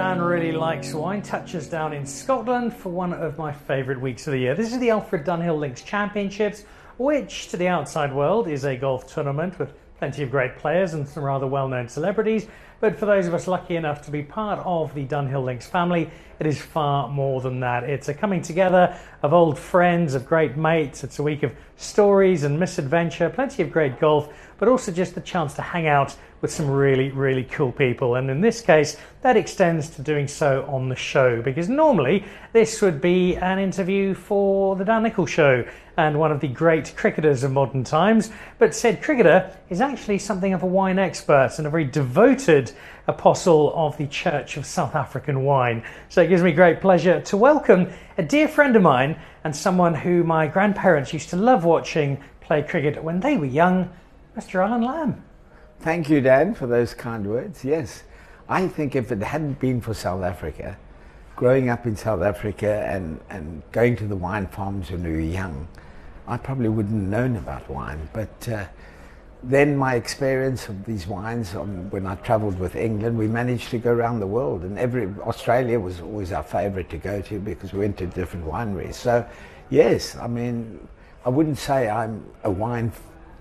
Dan really likes wine touches down in Scotland for one of my favourite weeks of the year. This is the Alfred Dunhill Links Championships, which to the outside world is a golf tournament with plenty of great players and some rather well-known celebrities. But for those of us lucky enough to be part of the Dunhill Links family, it is far more than that. It's a coming together of old friends, of great mates. It's a week of stories and misadventure, plenty of great golf, but also just the chance to hang out with some really, really cool people. And in this case, that extends to doing so on the show, because normally this would be an interview for the Dan Nicholl Show and one of the great cricketers of modern times. But said cricketer is actually something of a wine expert and a very devoted apostle of the Church of South African Wine. So it gives me great pleasure to welcome a dear friend of mine and someone who my grandparents used to love watching play cricket when they were young, Mr. Alan Lamb. Thank you, Dan, for those kind words. Yes, I think if it hadn't been for South Africa, growing up in South Africa and going to the wine farms when we were young, I probably wouldn't have known about wine. But then my experience of these wines, when I travelled with England, we managed to go around the world, and Australia was always our favourite to go to because we went to different wineries. So, yes, I mean, I wouldn't say I'm a wine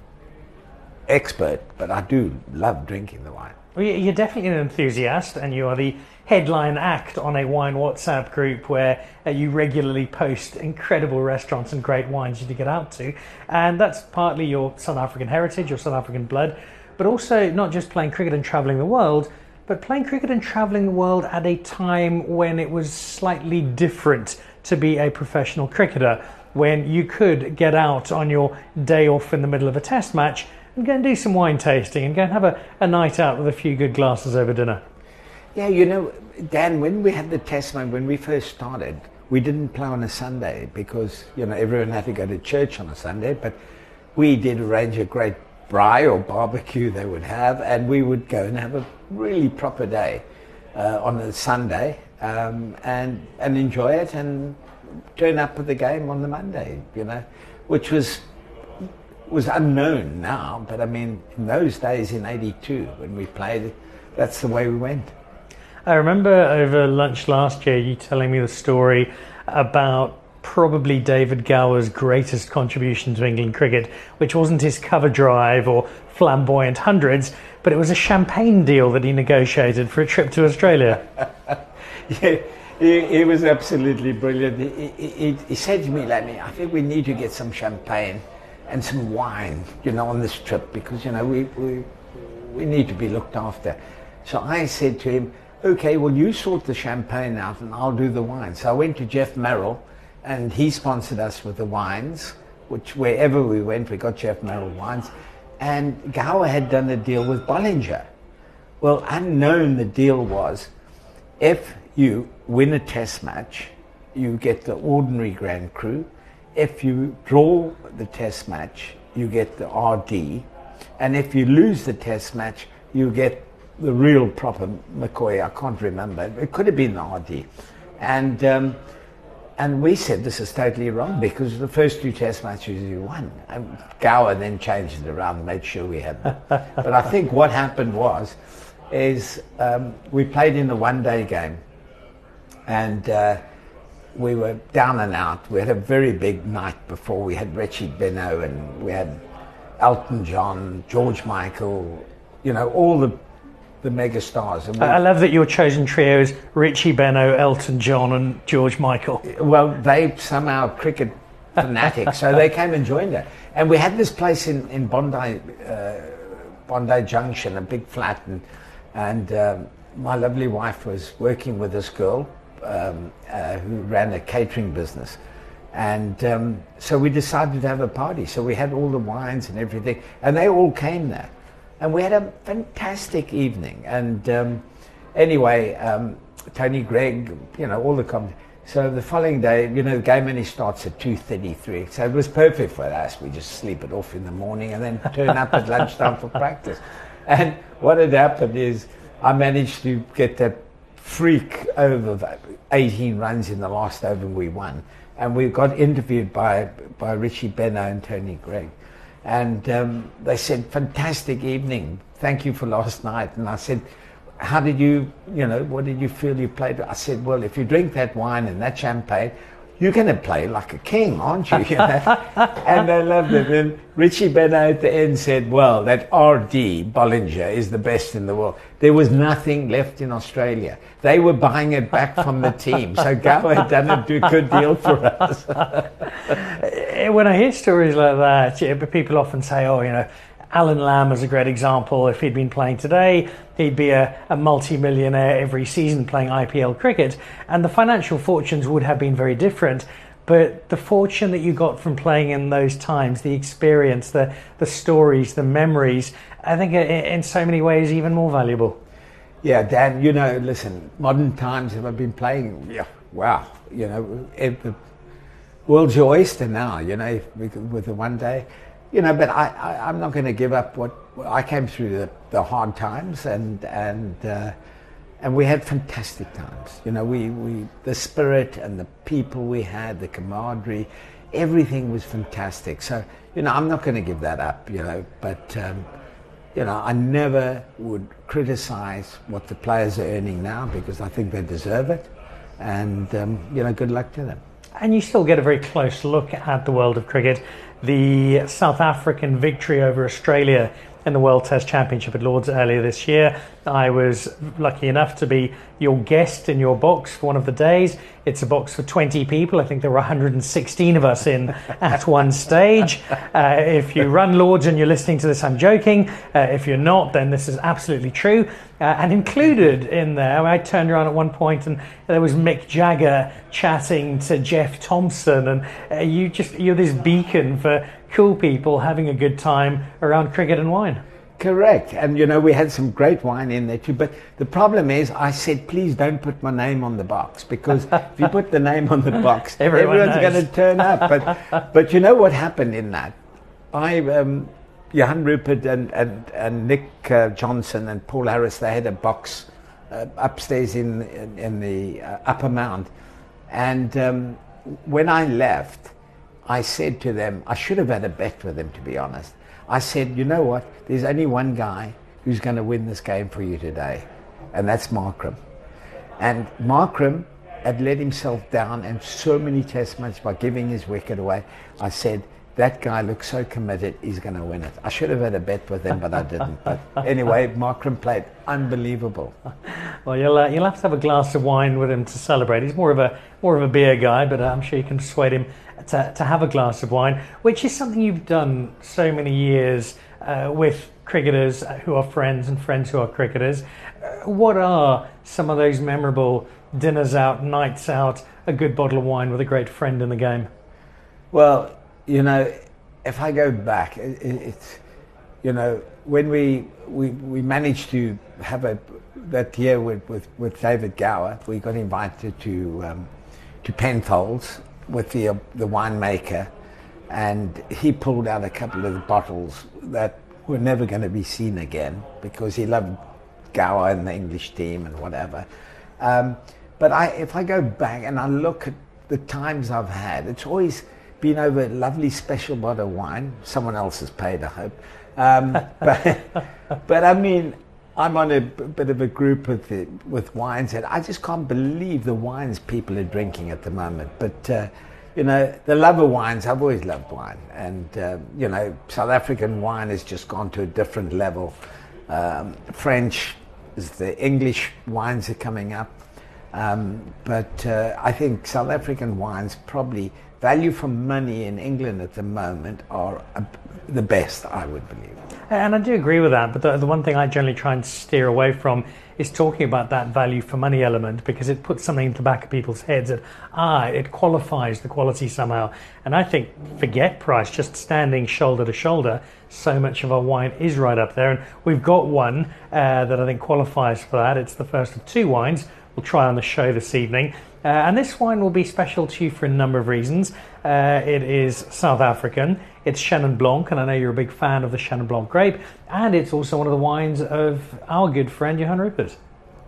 expert, but I do love drinking the wine. Well, you're definitely an enthusiast, and you are the headline act on a wine WhatsApp group where you regularly post incredible restaurants and great wines you to get out to. And that's partly your South African heritage, your South African blood, but also not just playing cricket and travelling the world, but playing cricket and travelling the world at a time when it was slightly different to be a professional cricketer, when you could get out on your day off in the middle of a test match and go and do some wine tasting and go and have a night out with a few good glasses over dinner. Yeah, you know, Dan, when we had the test match, when we first started, we didn't play on a Sunday because, you know, everyone had to go to church on a Sunday, but we did arrange a great braai or barbecue they would have, and we would go and have a really proper day on a Sunday and enjoy it and turn up with the game on the Monday, you know, which was unknown now, but I mean, in those days in '82 when we played, that's the way we went. I remember over lunch last year you telling me the story about probably David Gower's greatest contribution to England cricket, which wasn't his cover drive or flamboyant hundreds, but it was a champagne deal that he negotiated for a trip to Australia. Yeah, he was absolutely brilliant. He said to me, I think we need to get some champagne and some wine, you know, on this trip, because, you know, we need to be looked after. So I said to him, okay, well, you sort the champagne out and I'll do the wine. So I went to Jeff Merrill and he sponsored us with the wines, which wherever we went, we got Jeff Merrill wines. And Gower had done a deal with Bollinger. Well, unknown, the deal was, if you win a test match, you get the ordinary Grand Cru. If you draw the test match, you get the RD. And if you lose the test match, you get the real proper McCoy. I can't remember. It could have been the RD. And we said this is totally wrong because the first two test matches you won. And Gower then changed it around and made sure we had them. But I think what happened is we played in the one-day game. And we were down and out. We had a very big night before. We had Richie Benaud and we had Elton John, George Michael, you know, all the mega stars. And I love that your chosen trio is Richie Benaud, Elton John and George Michael. Well, they somehow cricket fanatics, so they came and joined us. And we had this place in Bondi Junction, a big flat, and my lovely wife was working with this girl who ran a catering business, and so we decided to have a party. So we had all the wines and everything, and they all came there, and we had a fantastic evening. And anyway, Tony Greig, you know, all the so the following day, you know, the game only starts at 2:33, so it was perfect for us. We just sleep it off in the morning and then turn up at lunchtime for practice. And what had happened is I managed to get that freak over 18 runs in the last over, and we won. And we got interviewed by Richie Benaud and Tony Greig. And they said, fantastic evening, thank you for last night. And I said, how did what did you feel you played? I said, well, if you drink that wine and that champagne, you're going to play like a king, aren't you? And they loved it. And Richie Benaud at the end said, well, that R.D. Bollinger is the best in the world. There was nothing left in Australia. They were buying it back from the team. So Gower had done a good deal for us. When I hear stories like that, people often say, Alan Lamb is a great example. If he'd been playing today, he'd be a multi-millionaire every season playing IPL cricket, and the financial fortunes would have been very different. But the fortune that you got from playing in those times, the experience, the stories, the memories, I think in so many ways even more valuable. Yeah, Dan, listen, modern times have I been playing, wow, the world's your oyster now, with the one day. But I'm not going to give up what I came through the hard times, and we had fantastic times. The spirit and the people we had, the camaraderie, everything was fantastic. So I'm not going to give that up. But I never would criticize what the players are earning now, because I think they deserve it, and good luck to them. And you still get a very close look at the world of cricket. The South African victory over Australia in the World Test Championship at Lord's earlier this year. I was lucky enough to be your guest in your box for one of the days. It's a box for 20 people. I think there were 116 of us in at one stage. If you run Lord's and you're listening to this, I'm joking. If you're not, then this is absolutely true. And included in there, I turned around at one point and there was Mick Jagger chatting to Jeff Thompson, and you're this beacon for cool people having a good time around cricket and wine. Correct. And we had some great wine in there too, but the problem is I said, please don't put my name on the box, because if you put the name on the box, everyone's going to turn up. But you know what happened in that? Johan Rupert and Nick Johnson and Paul Harris, they had a box upstairs in the upper mount, and when I left, I said to them, I should have had a bet with them, to be honest. I said, you know what, there's only one guy who's going to win this game for you today, and that's Markram. And Markram had let himself down in so many test matches by giving his wicket away. I said, that guy looks so committed, he's going to win it. I should have had a bet with him, but I didn't. But anyway, Markram played unbelievable. Well, you'll have to have a glass of wine with him to celebrate. He's more of a beer guy, but I'm sure you can persuade him to have a glass of wine, which is something you've done so many years with cricketers who are friends and friends who are cricketers. What are some of those memorable dinners out, nights out, a good bottle of wine with a great friend in the game? Well, if I go back, it's when we managed to have that year with David Gower, we got invited to Penfolds with the winemaker, and he pulled out a couple of the bottles that were never going to be seen again, because he loved Gower and the English team and whatever. But if I go back and I look at the times I've had, it's always been over a lovely special bottle of wine. Someone else has paid, I hope. But I mean, I'm on a bit of a group with wines, and I just can't believe the wines people are drinking at the moment. But the love of wines, I've always loved wine, and South African wine has just gone to a different level. French, the English wines are coming up, but I think South African wines probably, value for money in England at the moment, are the best, I would believe. And I do agree with that, but the one thing I generally try and steer away from is talking about that value for money element, because it puts something in the back of people's heads that, it qualifies the quality somehow. And I think, forget price, just standing shoulder to shoulder, so much of our wine is right up there. And we've got one that I think qualifies for that. It's the first of two wines we'll try on the show this evening. And this wine will be special to you for a number of reasons. It is South African, it's Chenin Blanc, and I know you're a big fan of the Chenin Blanc grape, and it's also one of the wines of our good friend Johan Rupert.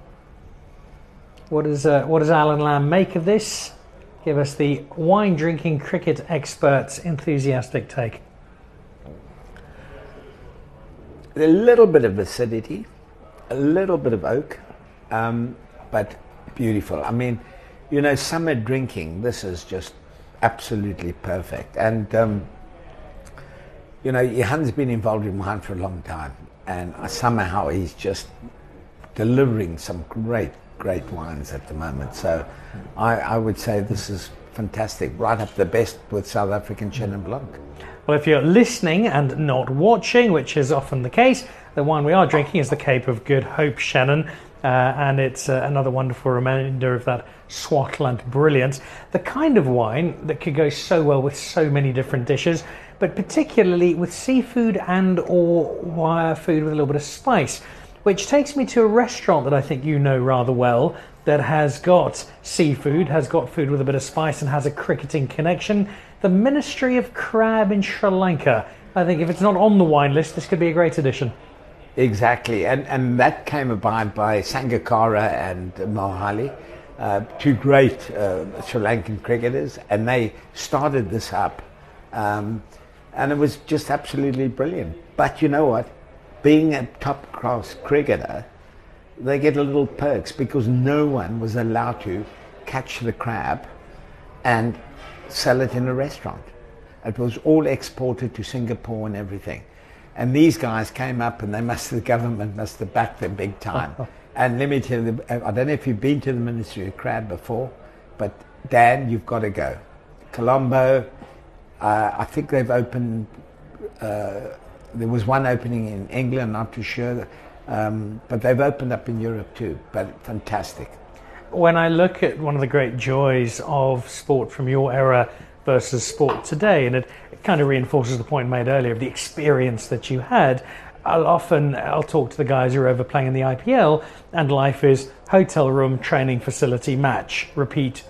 What does Alan Lamb make of this? Give us the wine drinking cricket expert's enthusiastic take. A little bit of acidity, a little bit of oak, but beautiful. I mean, you know, summer drinking, this is just absolutely perfect. And, you know, Johan's been involved in wine for a long time, and somehow he's just delivering some great wines at the moment. So I would say this is fantastic, right up the best with South African Chenin Blanc. Well, if you're listening and not watching, which is often the case, the wine we are drinking is the Cape of Good Hope Chenin, and it's another wonderful reminder of that Swartland brilliance. The kind of wine that could go so well with so many different dishes, but particularly with seafood and or wire food with a little bit of spice. Which takes me to a restaurant that I think you know rather well, that has got seafood, has got food with a bit of spice, and has a cricketing connection. The Ministry of Crab in Sri Lanka. I think if it's not on the wine list, this could be a great addition. Exactly, and that came about by Sangakkara and Mohali, two great Sri Lankan cricketers, and they started this up, and it was just absolutely brilliant. But you know what? Being a top-class cricketer, they get a little perks because no one was allowed to catch the crab and sell it in a restaurant. It was all exported to Singapore and everything. And these guys came up, and the government must have backed them big time. And let me tell you, I don't know if you've been to the Ministry of Crab before, but Dan, you've got to go. Colombo, I think they've opened... there was one opening in England, not too sure, but they've opened up in Europe too, but fantastic. When I look at one of the great joys of sport from your era versus sport today, and it kind of reinforces the point made earlier of the experience that you had, I'll talk to the guys who are over playing in the IPL, and life is hotel room, training facility, match, repeat.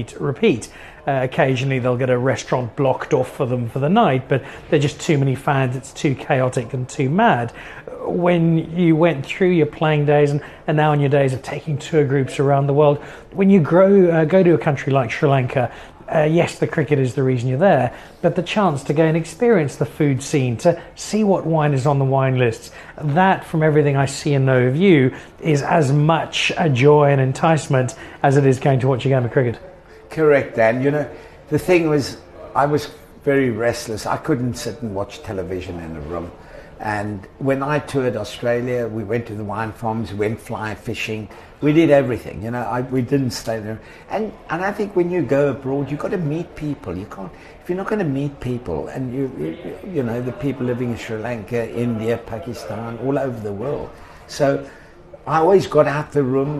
Occasionally they'll get a restaurant blocked off for them for the night, but they're just too many fans, it's too chaotic and too mad. When you went through your playing days and now in your days of taking tour groups around the world, when you go to a country like Sri Lanka, yes, the cricket is the reason you're there, but the chance to go and experience the food scene, to see what wine is on the wine lists, that, from everything I see and know of you, is as much a joy and enticement as it is going to watch a game of cricket. Correct, Dan. You know, the thing was, I was very restless. I couldn't sit and watch television in a room. And when I toured Australia, we went to the wine farms, we went fly fishing, we did everything. You know, we didn't stay there. And I think when you go abroad, you've got to meet people. You can't, if you're not going to meet people, and you know, the people living in Sri Lanka, India, Pakistan, all over the world. So I always got out the room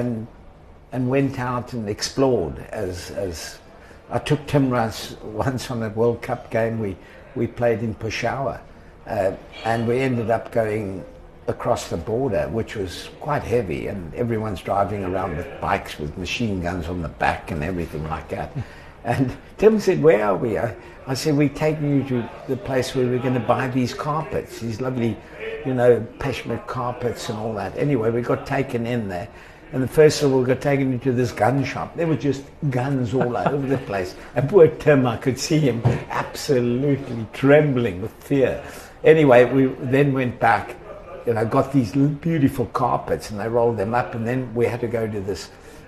and went out and explored. As I took Tim Russ once on a World Cup game. We played in Peshawar, and we ended up going across the border, which was quite heavy, and everyone's driving around with bikes with machine guns on the back and everything like that. And Tim said, "Where are we?" I said, "We're taking you to the place where we're going to buy these carpets, these lovely, you know, peshmet carpets and all that." Anyway, we got taken in there. And first of all, we got taken into this gun shop. There were just guns all over the place. And poor Tim, I could see him absolutely trembling with fear. Anyway, we then went back, you know, got these beautiful carpets, and they rolled them up. And then we had to go to this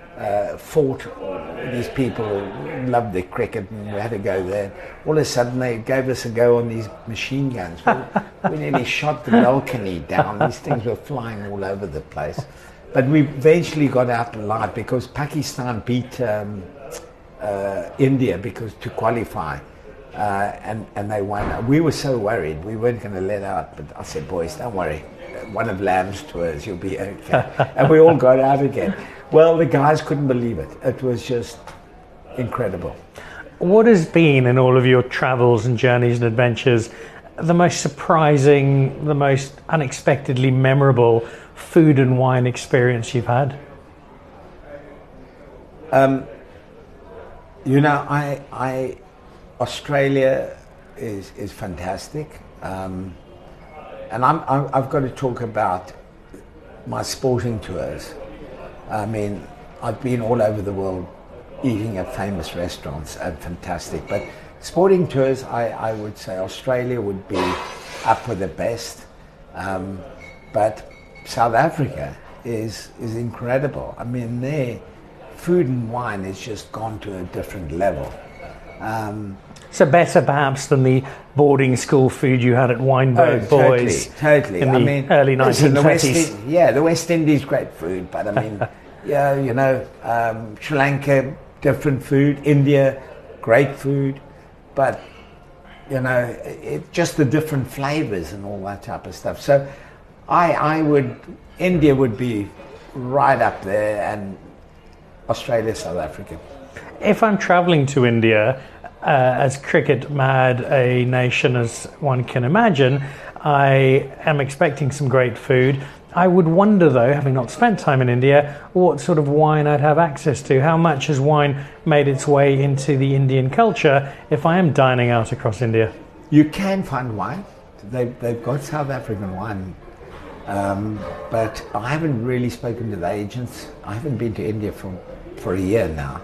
fort. These people loved the cricket, and we had to go there. All of a sudden, they gave us a go on these machine guns. We nearly shot the balcony down. These things were flying all over the place. But we eventually got out alive because Pakistan beat India to qualify, and they won. We were so worried, we weren't going to let out, but I said, "Boys, don't worry, one of Lamb's tours, you'll be okay." And we all got out again. Well, the guys couldn't believe it. It was just incredible. What has been, in all of your travels and journeys and adventures, the most surprising, the most unexpectedly memorable food and wine experience you've had? You know, Australia is fantastic, and I've got to talk about my sporting tours. I mean, I've been all over the world eating at famous restaurants and fantastic, but sporting tours, I would say Australia would be up with the best, but South Africa is incredible. I mean, their food and wine has just gone to a different level. So better perhaps than the boarding school food you had at Weinberg Boys totally. in the early 1920s. The West Indies, great food, but I mean, Sri Lanka, different food. India, great food, but just the different flavors and all that type of stuff. So, India would be right up there, and Australia, South Africa. If I'm travelling to India, as cricket mad a nation as one can imagine, I am expecting some great food. I would wonder, though, having not spent time in India, what sort of wine I'd have access to. How much has wine made its way into the Indian culture if I am dining out across India? You can find wine. They've got South African wine. But I haven't really spoken to the agents. I haven't been to India for a year now.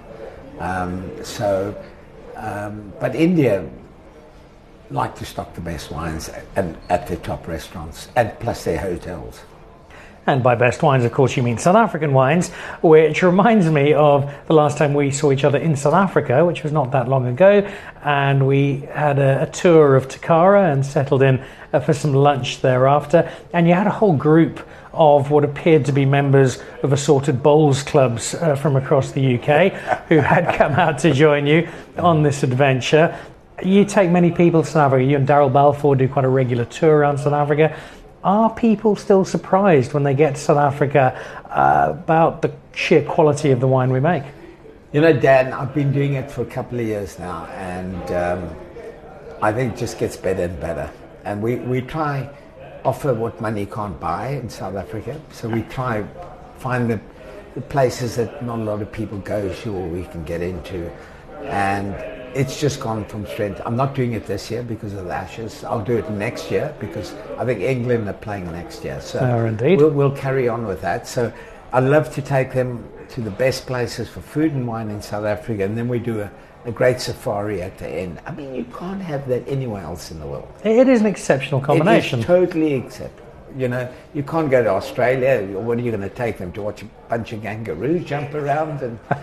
But India like to stock the best wines and at their top restaurants, and plus their hotels. And by best wines, of course, you mean South African wines, which reminds me of the last time we saw each other in South Africa, which was not that long ago, and we had a tour of Takara and settled in for some lunch thereafter, and you had a whole group of what appeared to be members of assorted bowls clubs from across the UK who had come out to join you on this adventure. You take many people to South Africa. You and Daryl Balfour do quite a regular tour around South Africa. Are people still surprised when they get to South Africa about the sheer quality of the wine we make? Dan, I've been doing it for a couple of years now, and I think it just gets better and better. And we try offer what money can't buy in South Africa. So we try find the places that not a lot of people go to or we can get into. And it's just gone from strength. I'm not doing it this year because of the Ashes. I'll do it next year because I think England are playing next year. So indeed. We'll carry on with that. So I love to take them to the best places for food and wine in South Africa, and then we do a great safari at the end. I mean, you can't have that anywhere else in the world. It is an exceptional combination. It is totally exceptional. You can't go to Australia. What are you going to take them to watch a bunch of kangaroos jump around?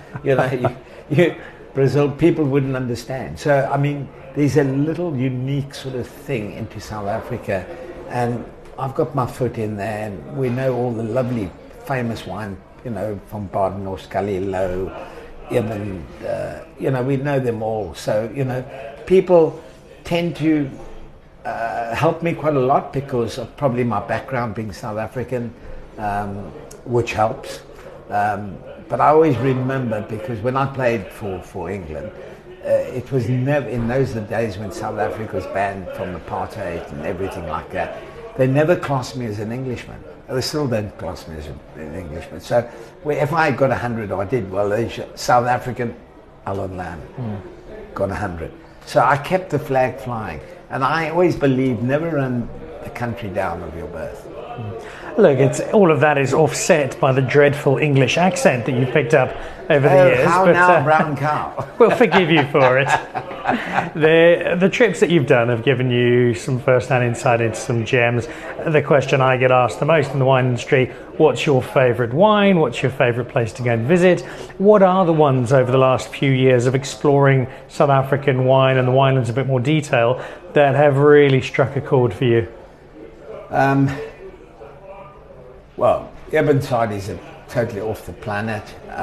And Brazil, people wouldn't understand. So, I mean, there's a little unique sort of thing into South Africa, and I've got my foot in there, and we know all the lovely, famous wine, from Badenhorst, Scully Low, even, we know them all. So, people tend to help me quite a lot because of probably my background being South African, which helps. But I always remember, because when I played for England, it was never, in those days when South Africa was banned from apartheid and everything like that, they never classed me as an Englishman. They still don't class me as an Englishman. So if I got 100, or I did well, South African, Alan Lamb, got 100. So I kept the flag flying. And I always believe never run the country down of your birth. Look, all of that is offset by the dreadful English accent that you've picked up over the years. How now, brown cow? We'll forgive you for it. The trips that you've done have given you some first-hand insight into some gems. The question I get asked the most in the wine industry: what's your favourite wine? What's your favourite place to go and visit? What are the ones over the last few years of exploring South African wine and the winelands in a bit more detail that have really struck a chord for you? Well, Ebon Sardis are totally off the planet.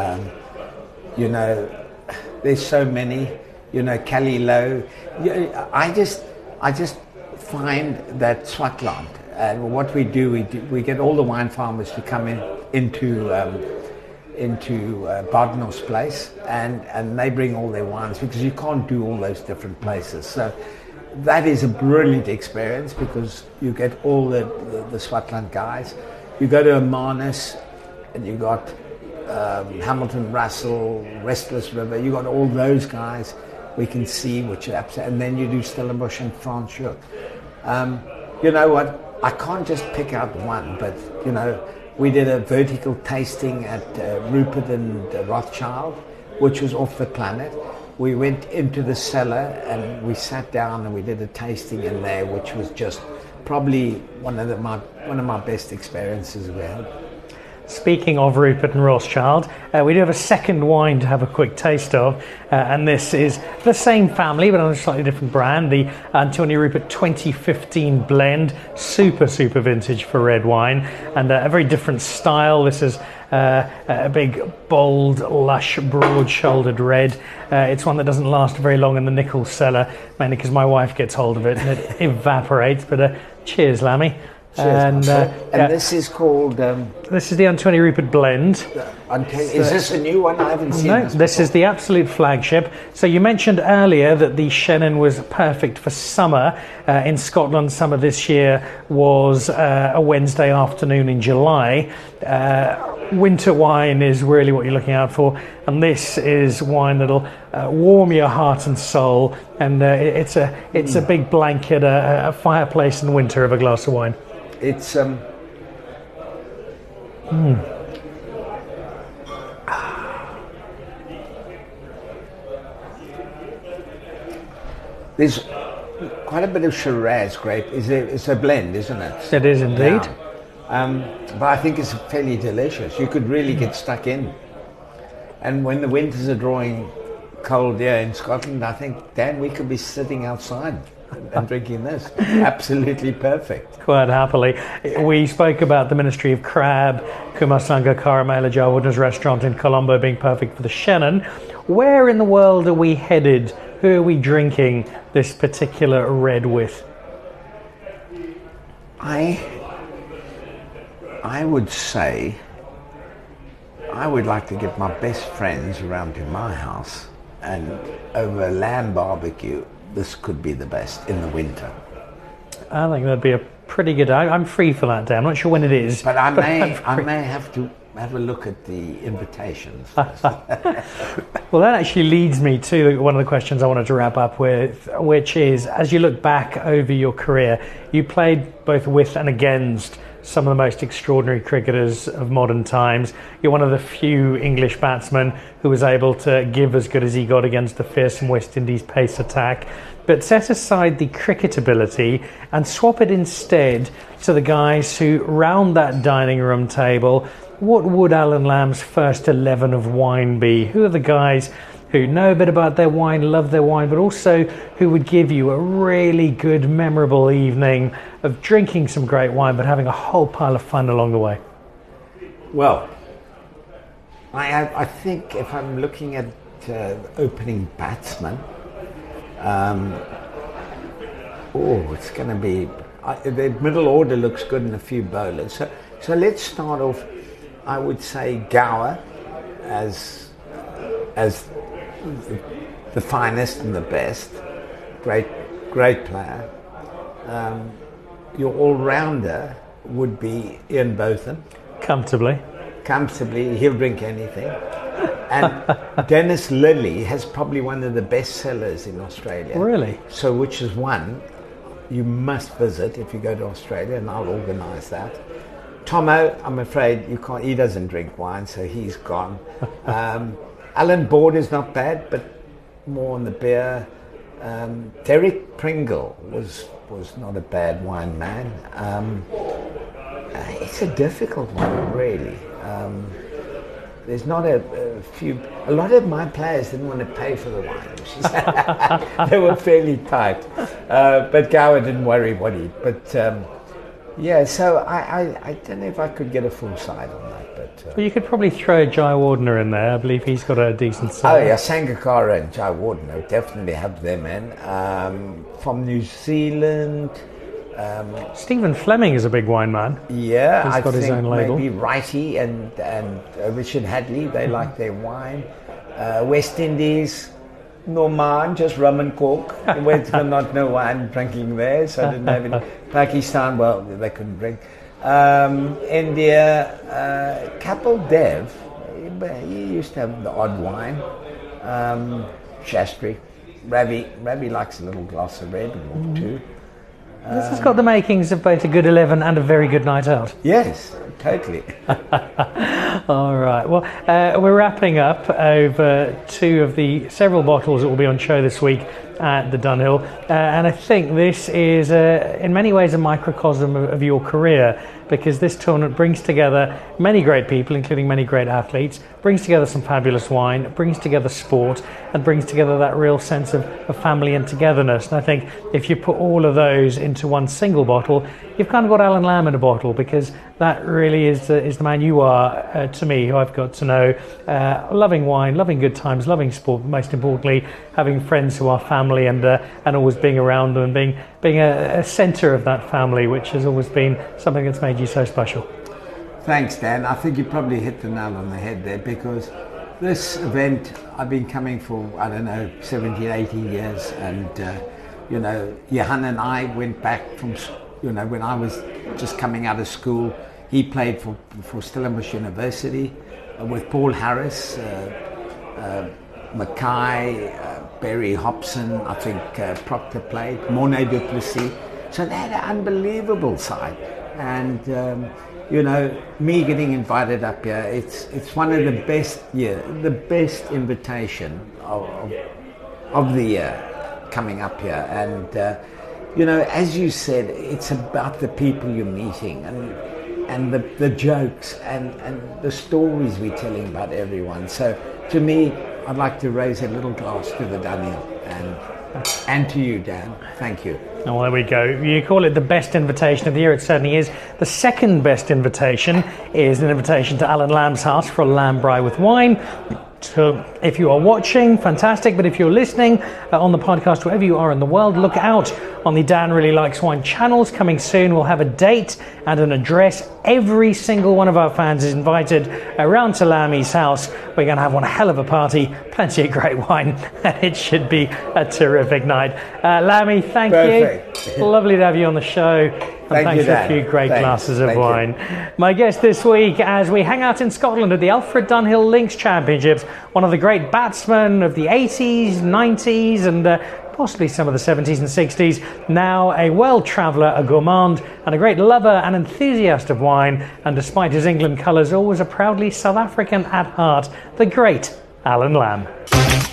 There's so many. Cali Low. I just find that Swartland, and what we do, we get all the wine farmers to come into Badenhorst Place, and they bring all their wines, because you can't do all those different places. So that is a brilliant experience, because you get all the Swartland guys. You go to Hermanus, and you got Hamilton Russell, Restless River. You got all those guys. We can see which are upset, and then you do Stellenbosch and Franschhoek. You know what? I can't just pick out one, but we did a vertical tasting at Rupert and Rothschild, which was off the planet. We went into the cellar and we sat down and we did a tasting in there, which was just probably one of my best experiences we had. Speaking of Rupert and Rothschild, we do have a second wine to have a quick taste of, and this is the same family but on a slightly different brand, the Antonio Rupert 2015 blend, super vintage for red wine, and a very different style. This is a big, bold, lush, broad-shouldered red. It's one that doesn't last very long in the nickel cellar, mainly because my wife gets hold of it and it evaporates, but cheers, Lammy. And this is called... this is the Antonio Rupert blend. Is this a new one? I haven't seen this. No, this is the absolute flagship. So you mentioned earlier that the Chenin was perfect for summer. In Scotland, summer this year was a Wednesday afternoon in July. Winter wine is really what you're looking out for, and this is wine that'll warm your heart and soul. And it's a big blanket, a fireplace in winter of a glass of wine. It's there's quite a bit of Shiraz grape. It's a blend, isn't it? It is indeed. Yeah. But I think it's fairly delicious. You could really get stuck in. And when the winters are drawing cold here in Scotland, I think, Dan, we could be sitting outside and drinking this. Absolutely perfect. Quite happily. We spoke about the Ministry of Crab, Kumasanga Caramela Jawardner's restaurant in Colombo being perfect for the Chenin. Where in the world are we headed? Who are we drinking this particular red with? I would say I would like to get my best friends around to my house, and over a lamb barbecue, this could be the best in the winter. I think that'd be a pretty good... I'm free for that day. I'm not sure when it is. But I may have to have a look at the invitations. Well, that actually leads me to one of the questions I wanted to wrap up with, which is, as you look back over your career, you played both with and against some of the most extraordinary cricketers of modern times. You're one of the few English batsmen who was able to give as good as he got against the fearsome West Indies pace attack. But set aside the cricket ability and swap it instead to the guys who round that dining room table. What would Alan Lamb's first 11 of wine be? Who are the guys who know a bit about their wine, love their wine, but also who would give you a really good, memorable evening of drinking some great wine, but having a whole pile of fun along the way? Well, I think if I'm looking at opening batsman, it's going to be... the middle order looks good in a few bowlers. So let's start off, I would say, Gower as the finest and the best. Great player. Your all-rounder would be Ian Botham. Comfortably, he'll drink anything. And Dennis Lilly has probably one of the best sellers in Australia. Really? So which is one you must visit if you go to Australia, and I'll organise that. Tomo, I'm afraid you can't. He doesn't drink wine, so he's gone. Alan Board is not bad, but more on the beer. Derek Pringle was not a bad wine man. It's a difficult one, really. There's not a lot of my players didn't want to pay for the wine. They were fairly tight. But Gower didn't worry what he... But so I don't know if I could get a full side on that. But well, you could probably throw Jawardner in there. I believe he's got a decent side. Oh yeah, Sangakkara and Jawardner definitely have them in. From New Zealand... Stephen Fleming is a big wine man. Yeah, he's got his own label. Maybe Wrighty and Richard Hadley, they like their wine. West Indies, Norman, just rum and cork. Went for not no wine drinking there, so I didn't have any. Pakistan, well, they couldn't drink. India, Kapil Dev, he used to have the odd wine. Shastri, Ravi likes a little glass of red or two. This has got the makings of both a good 11 and a very good night out. Yes, totally. All right. Well, we're wrapping up over two of the several bottles that will be on show this week at the Dunhill, and I think this is in many ways a microcosm of your career, because this tournament brings together many great people, including many great athletes, brings together some fabulous wine, brings together sport, and brings together that real sense of family and togetherness. And I think if you put all of those into one single bottle, you've kind of got Alan Lamb in a bottle, because that really is the man you are to me, who I've got to know, loving wine, loving good times, loving sport, but most importantly, having friends who are family, and always being around them, and being a centre of that family, which has always been something that's made you so special. Thanks, Dan. I think you probably hit the nail on the head there, because this event I've been coming for, 17, 18 years, and Johan and I went back from, when I was just coming out of school. He played for Stellenbosch University with Paul Harris, Mackay, Barry Hobson, I think Proctor played, Mornay du Plessis. So they had an unbelievable side. And, me getting invited up here, it's one of the best invitation of the year coming up here. And, as you said, it's about the people you're meeting, and the jokes and the stories we're telling about everyone. So to me, I'd like to raise a little glass to the Dunhill and to you, Dan. Thank you. Oh, there we go. You call it the best invitation of the year. It certainly is. The second best invitation is an invitation to Alan Lamb's house for a lamb braai with wine. So if you are watching, fantastic. But if you're listening on the podcast, wherever you are in the world, look out on the Dan Really Likes Wine channels. Coming soon, we'll have a date and an address. Every single one of our fans is invited around to Lammy's house. We're going to have one hell of a party, plenty of great wine, and it should be a terrific night. Lammy, thank you. Lovely to have you on the show. And thanks for a few great glasses of wine. My guest this week, as we hang out in Scotland at the Alfred Dunhill Links Championships, one of the great batsmen of the 80s, 90s, and possibly some of the 70s and 60s, now a world traveller, a gourmand, and a great lover and enthusiast of wine, and despite his England colours, always a proudly South African at heart, the great Alan Lamb.